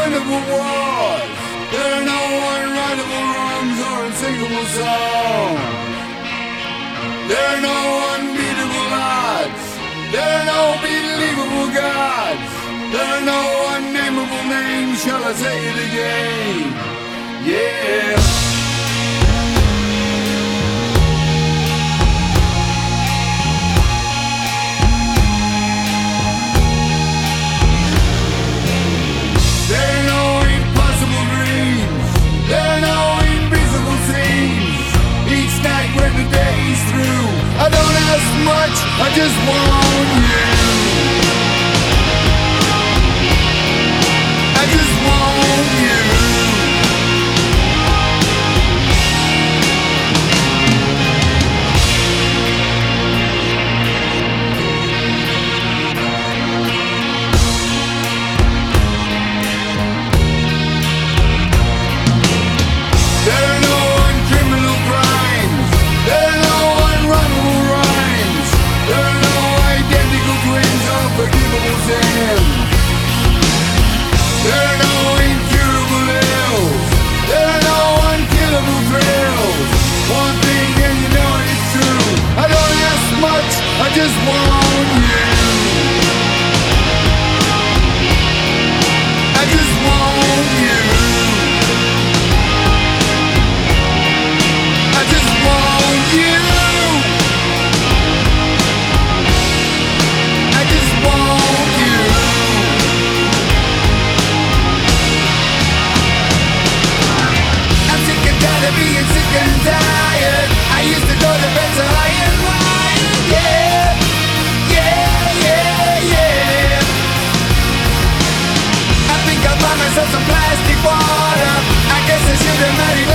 winnable wars. There are no unwritable wrongs or unsingable songs. There are no unbeatable odds. There are no believable gods. There are no unnameable names. Shall I say it again? Yeah. I don't ask much, I just want you. I just want you. There are no uncriminal crimes. There are no unrunnable rhymes. There are no identical twins of forgivable sins. There are no incurable ills. There are no unkillable thrills. One thing and you know it's true. I don't ask much, I just want you. I just want you. I just want you. I just want you. I'm sick and tired of being sick and tired. I used to go to bed so high and wired. Yeah, yeah, yeah, yeah. I think I'll buy myself some plastic water. I guess I should have married